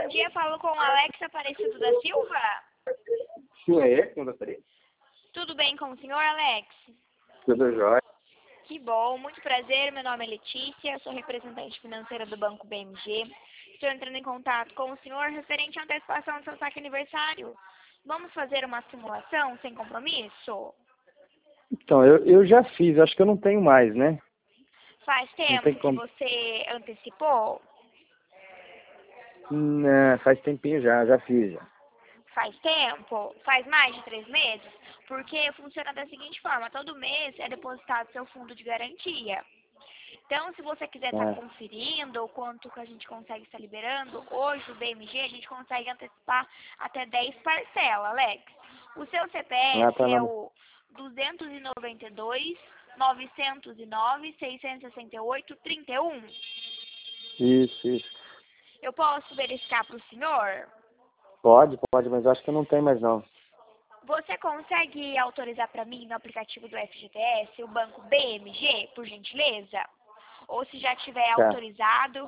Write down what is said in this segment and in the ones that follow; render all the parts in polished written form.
dia, falo com Alex Aparecido da Silva. Sim, é quem gostaria? Tudo bem com o senhor, Alex? Tudo jóia. Que bom, muito prazer. Meu nome é Letícia, sou representante financeira do Banco BMG. Estou entrando em contato com o senhor referente à antecipação do seu saque aniversário. Vamos fazer uma simulação sem compromisso? Então, eu já fiz, acho que eu não tenho mais, né? Faz Não tem tempo que como. você antecipou? Não, faz tempinho já fiz. Já. Faz tempo? Faz mais de 3 meses? Porque funciona da seguinte forma, todo mês é depositado seu fundo de garantia. Então, se você quiser estar É. conferindo o quanto que a gente consegue estar liberando, hoje o BMG a gente consegue antecipar até 10 parcelas, Alex. O seu Ah, CPF tá é na... o 292 909 668 31. Isso. Eu posso verificar para o senhor? Pode, mas eu acho que eu não tenho mais não. Você consegue autorizar para mim no aplicativo do FGTS o banco BMG, por gentileza? Ou se já tiver Tá. autorizado?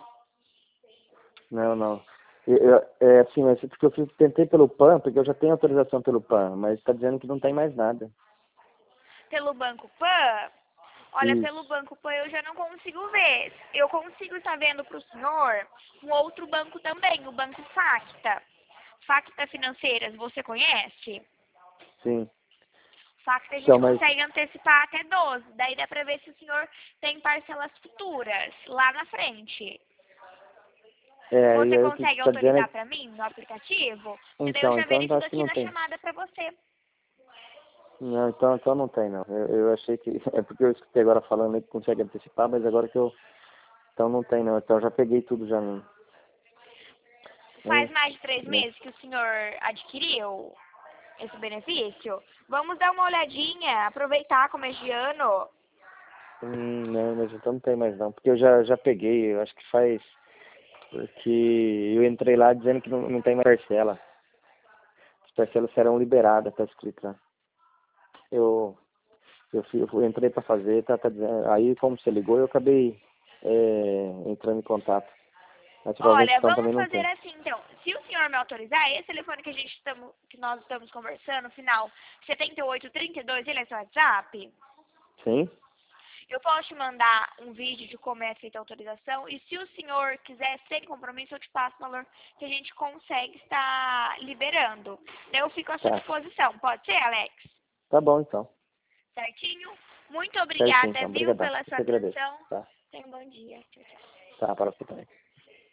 Não. É assim, mas porque eu tentei pelo PAN, porque eu já tenho autorização pelo PAN, mas está dizendo que não tem mais nada. Pelo Banco Pan? Olha, pelo Isso. Banco Pan eu já não consigo ver. Eu consigo estar vendo para o senhor um outro banco também, o Banco Facta. Facta Financeiras, você conhece? Sim. Facta a gente Então, mas consegue antecipar até 12. Daí dá para ver se o senhor tem parcelas futuras lá na frente. Você o que consegue está dizendo é autorizar que... para mim no aplicativo? Porque daí eu Então, já eu verifico acho que aqui não na tem. chamada para você. Não, então não tem não. Eu achei que... É porque eu escutei agora falando aí que consegue antecipar, mas agora que eu... Então não tem não. Então eu já peguei tudo já mesmo. Faz Hein? mais de 3 Né? meses que o senhor adquiriu esse benefício? Vamos dar uma olhadinha, aproveitar começo de ano. Não, mas então não tem mais não. Porque eu já peguei, eu acho que faz... Porque eu entrei lá dizendo que não tem mais parcela. As parcelas serão liberadas, tá escrito lá. Eu, eu entrei para fazer, tá dizendo... Aí como você ligou, eu acabei entrando em contato. Mas provavelmente Olha, então vamos também não fazer tem. assim, então. Se o senhor me autorizar, esse telefone que que nós estamos conversando, final 7832, ele é seu WhatsApp? Sim? Eu posso te mandar um vídeo de como é feita a autorização e se o senhor quiser, sem compromisso, eu te passo o valor que a gente consegue estar liberando. Daí eu fico à sua Tá. disposição. Pode ser, Alex? Tá bom então. Certinho? Muito Certinho obrigada, então. viu, Obrigadão. pela Eu sua que agradeço. atenção. Tá. Tenha um bom dia. Tchau, tchau. Tá, para você também.